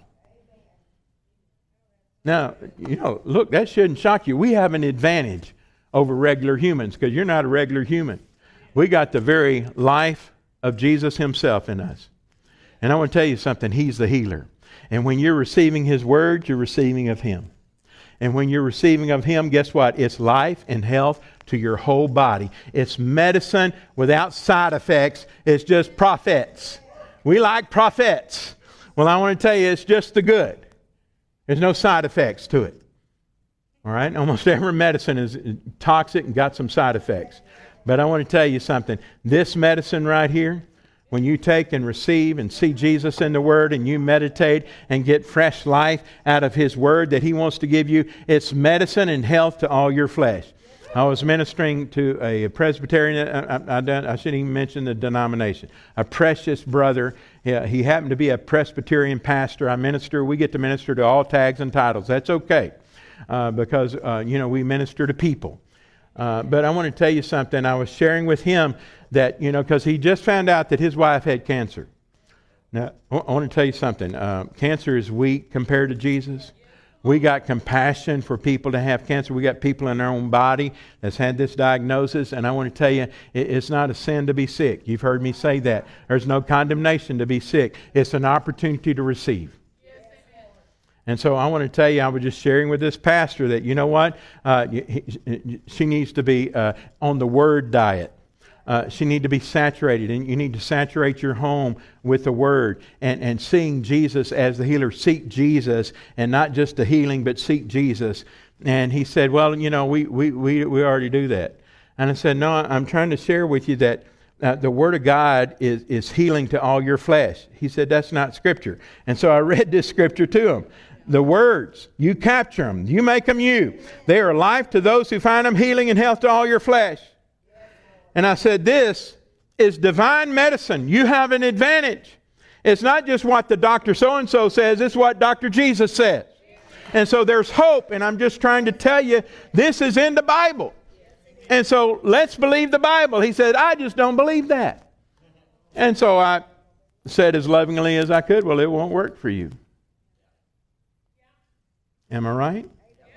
Now, look, that shouldn't shock you. We have an advantage over regular humans because you're not a regular human. We got the very life of Jesus Himself in us. And I want to tell you something. He's the healer. And when you're receiving His Word, you're receiving of Him. And when you're receiving of Him, guess what? It's life and health to your whole body. It's medicine without side effects. It's just prophets. We like prophets. Well, I want to tell you, it's just the good. There's no side effects to it. All right? Almost every medicine is toxic and got some side effects. But I want to tell you something. This medicine right here, when you take and receive and see Jesus in the Word and you meditate and get fresh life out of His Word that He wants to give you, it's medicine and health to all your flesh. I was ministering to a Presbyterian, I shouldn't even mention the denomination, a precious brother. He happened to be a Presbyterian pastor. We get to minister to all tags and titles. That's okay because, we minister to people. But I want to tell you something. I was sharing with him that, because he just found out that his wife had cancer. Now, I want to tell you something. Cancer is weak compared to Jesus. We got compassion for people to have cancer. We got people in our own body that's had this diagnosis. And I want to tell you, it's not a sin to be sick. You've heard me say that. There's no condemnation to be sick. It's an opportunity to receive. And so I want to tell you, I was just sharing with this pastor that, you know what? She needs to be on the Word diet. She needs to be saturated, and you need to saturate your home with the Word and seeing Jesus as the healer. Seek Jesus, and not just the healing, but seek Jesus. And he said, well, we already do that. And I said, no, I'm trying to share with you that the Word of God is healing to all your flesh. He said, that's not Scripture. And so I read this Scripture to him. The words, you capture them. You make them you. They are life to those who find them, healing and health to all your flesh. And I said, this is divine medicine. You have an advantage. It's not just what the Dr. So-and-so says. It's what Dr. Jesus says. And so there's hope. And I'm just trying to tell you, this is in the Bible. And so let's believe the Bible. He said, I just don't believe that. And so I said as lovingly as I could, well, it won't work for you. Am I right?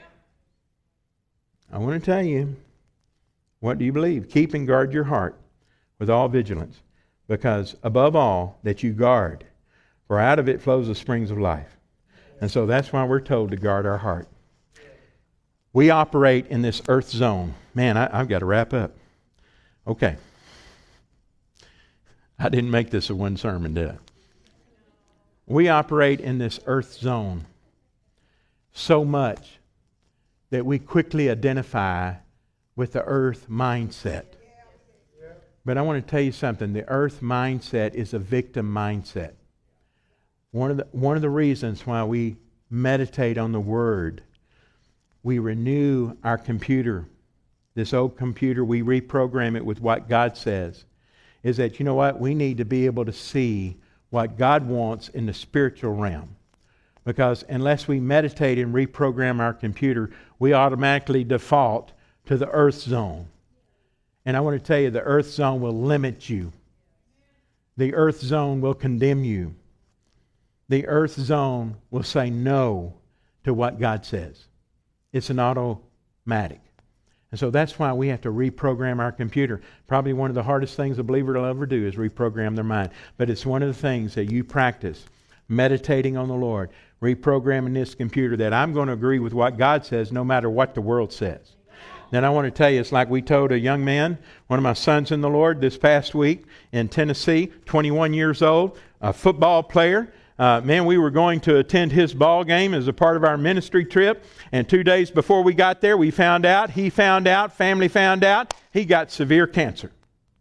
I want to tell you, what do you believe? Keep and guard your heart with all vigilance, because above all that you guard, for out of it flows the springs of life. And so that's why we're told to guard our heart. We operate in this earth zone. Man, I've got to wrap up. Okay. I didn't make this a one sermon, did I? We operate in this earth zone so much that we quickly identify with the earth mindset. But I want to tell you something. The earth mindset is a victim mindset. One of the reasons why we meditate on the Word, we renew our computer. This old computer, we reprogram it with what God says. Is that, you know what? We need to be able to see what God wants in the spiritual realm. Because unless we meditate and reprogram our computer, we automatically default to the earth zone. And I want to tell you, the earth zone will limit you. The earth zone will condemn you. The earth zone will say no to what God says. It's an automatic. And so that's why we have to reprogram our computer. Probably one of the hardest things a believer will ever do is reprogram their mind. But it's one of the things that you practice, meditating on the Lord, reprogramming this computer, that I'm going to agree with what God says no matter what the world says. Then I want to tell you, it's like we told a young man, one of my sons in the Lord, this past week in Tennessee, 21 years old, a football player. We were going to attend his ball game as a part of our ministry trip. And 2 days before we got there, he found out, family found out, he got severe cancer.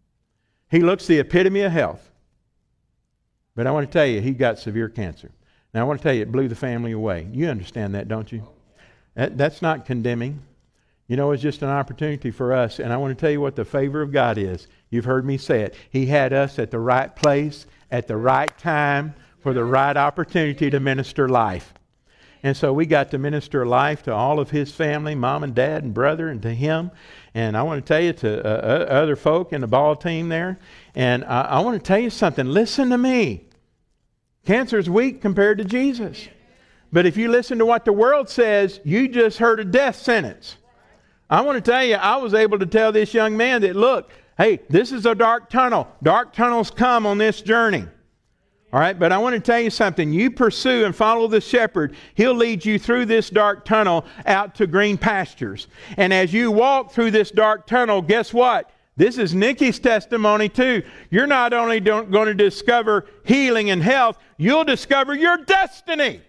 He looks the epitome of health. But I want to tell you, he got severe cancer. Now I want to tell you, it blew the family away. You understand that, don't you? That's not condemning. It's just an opportunity for us. And I want to tell you what the favor of God is. You've heard me say it. He had us at the right place, at the right time, for the right opportunity to minister life. And so we got to minister life to all of his family, mom and dad and brother, and to him. And I want to tell you to other folk in the ball team there. And I want to tell you something. Listen to me. Cancer is weak compared to Jesus. But if you listen to what the world says, you just heard a death sentence. I want to tell you, I was able to tell this young man that, look, hey, this is a dark tunnel. Dark tunnels come on this journey. All right, but I want to tell you something. You pursue and follow the shepherd. He'll lead you through this dark tunnel out to green pastures. And as you walk through this dark tunnel, guess what? This is Nikki's testimony too. You're not only going to discover healing and health, you'll discover your destiny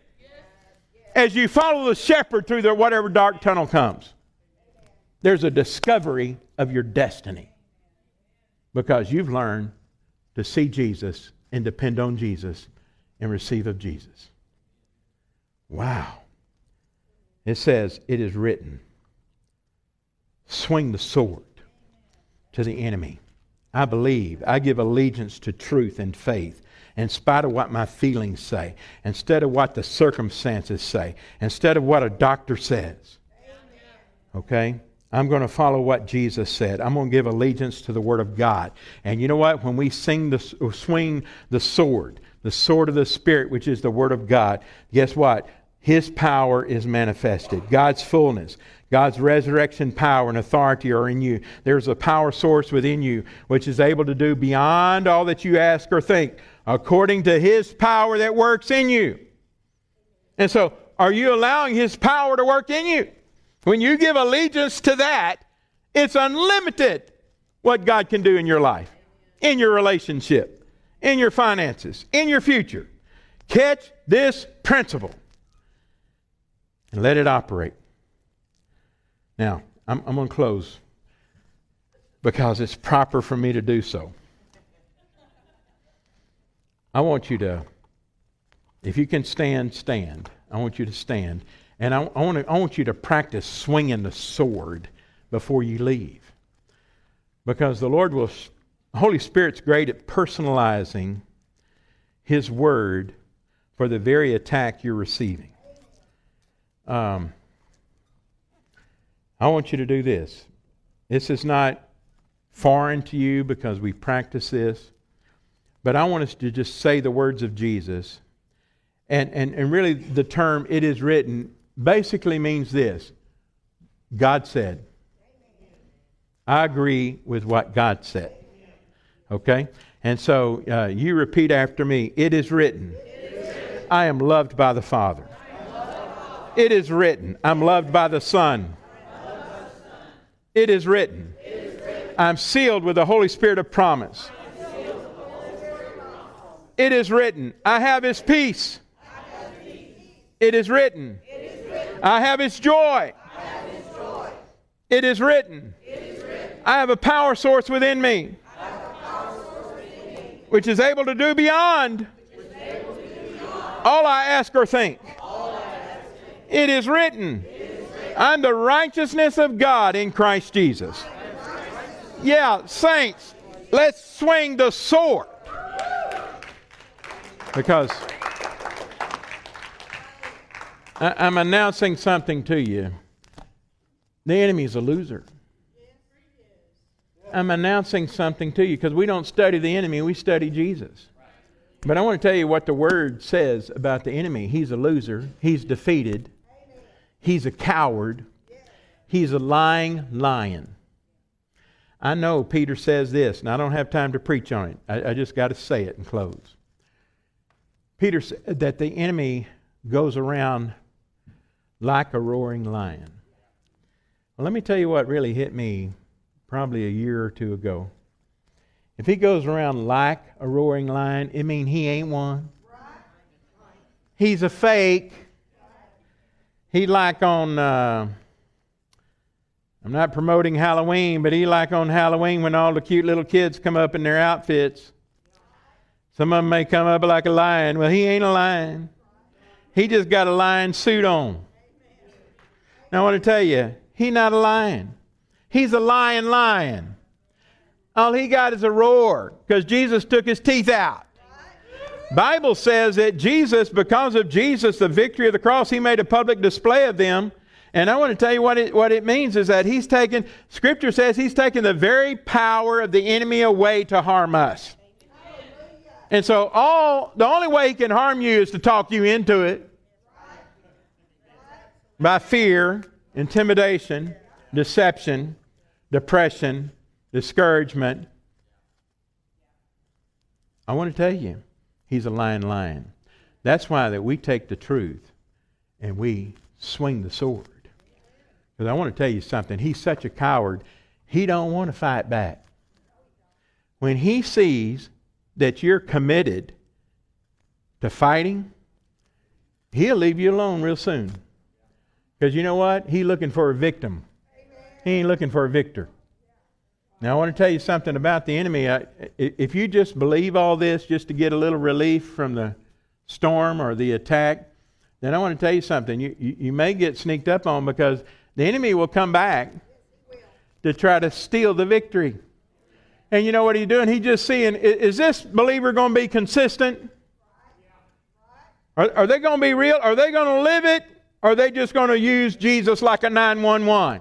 as you follow the shepherd through whatever dark tunnel comes. There's a discovery of your destiny. because you've learned to see Jesus and depend on Jesus and receive of Jesus. Wow. It says, it is written, swing the sword to the enemy. I believe, I give allegiance to truth and faith in spite of what my feelings say, instead of what the circumstances say, instead of what a doctor says. Okay? I'm going to follow what Jesus said. I'm going to give allegiance to the Word of God. And you know what? When we swing the sword of the Spirit, which is the Word of God, guess what? His power is manifested. God's fullness, God's resurrection power and authority are in you. There's a power source within you which is able to do beyond all that you ask or think, according to His power that works in you. And so, are you allowing His power to work in you? When you give allegiance to that, it's unlimited what God can do in your life, in your relationship, in your finances, in your future. Catch this principle and let it operate. Now, I'm going to close because it's proper for me to do so. I want you to, if you can stand, stand. I want you to stand. And I want you to practice swinging the sword before you leave. Because the Holy Spirit's great at personalizing His Word for the very attack you're receiving. I want you to do this. This is not foreign to you because we practice this. But I want us to just say the words of Jesus. And really the term, it is written, basically means this. God said. I agree with what God said. Okay? And so you repeat after me. It is written. I am loved by the Father. It is written. I'm loved by the Son. It is written. I'm sealed with the Holy Spirit of promise. It is written. I have His peace. It is written. I have His joy. It is written. I have a power source within me, which is able to do beyond all I ask or think. It is written. I'm the righteousness of God in Christ Jesus. Yeah, saints, let's swing the sword. Because I'm announcing something to you. The enemy's a loser. I'm announcing something to you because we don't study the enemy, we study Jesus. But I want to tell you what the Word says about the enemy. He's a loser. He's defeated. He's a coward. He's a lying lion. I know Peter says this, and I don't have time to preach on it. I just got to say it and close. Peter said that the enemy goes around like a roaring lion. Well, let me tell you what really hit me probably a year or two ago. If he goes around like a roaring lion, it means he ain't one. He's a fake. He like on, I'm not promoting Halloween, but he like on Halloween when all the cute little kids come up in their outfits. Some of them may come up like a lion. Well, he ain't a lion. He just got a lion suit on. Now, I want to tell you, he's not a lion. He's a lion. All he got is a roar because Jesus took his teeth out. Bible says that Jesus, because of Jesus, the victory of the cross, He made a public display of them. And I want to tell you what it means is that Scripture says He's taken the very power of the enemy away to harm us. And so the only way he can harm you is to talk you into it. By fear, intimidation, deception, depression, discouragement. I want to tell you, he's a lying lion. That's why that we take the truth and we swing the sword. Because I want to tell you something. He's such a coward, he don't want to fight back. When he sees that you're committed to fighting, he'll leave you alone real soon. Because you know what? He's looking for a victim. He ain't looking for a victor. Now, I want to tell you something about the enemy. If you just believe all this just to get a little relief from the storm or the attack, then I want to tell you something. You may get sneaked up on, because the enemy will come back to try to steal the victory. And you know what he's doing? He's just seeing, is this believer going to be consistent? Are they going to be real? Are they going to live it? Or are they just going to use Jesus like a 911?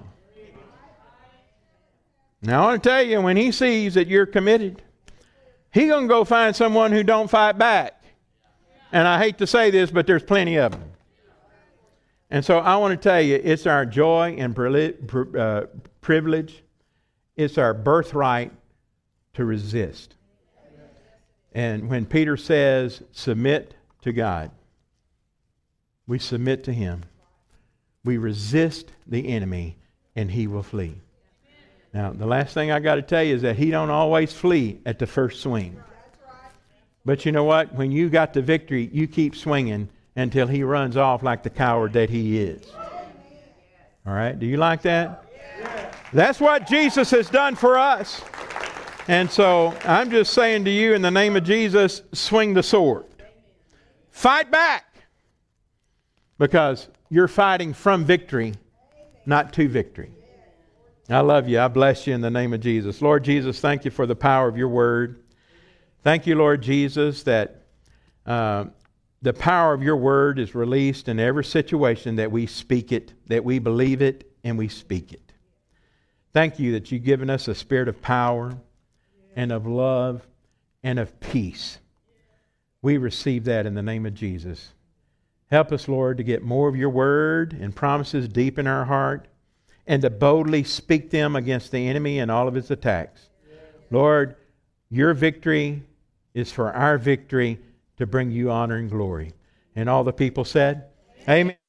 Now, I want to tell you, when he sees that you're committed, he's going to go find someone who don't fight back. And I hate to say this, but there's plenty of them. And so I want to tell you, it's our joy and privilege. It's our birthright to resist. And when Peter says, submit to God, we submit to Him. We resist the enemy, and he will flee. Now, the last thing I got to tell you is that he don't always flee at the first swing. But you know what? When you got the victory, you keep swinging until he runs off like the coward that he is. All right? Do you like that? That's what Jesus has done for us. And so I'm just saying to you, in the name of Jesus, swing the sword. Fight back. Because you're fighting from victory, not to victory. I love you. I bless you in the name of Jesus. Lord Jesus, thank you for the power of your word. Thank you, Lord Jesus, that the power of your word is released in every situation that we speak it, that we believe it, and we speak it. Thank you that you've given us a spirit of power and of love and of peace. We receive that in the name of Jesus. Help us, Lord, to get more of your word and promises deep in our heart, and to boldly speak them against the enemy and all of his attacks. Lord, your victory is for our victory, to bring you honor and glory. And all the people said, Amen.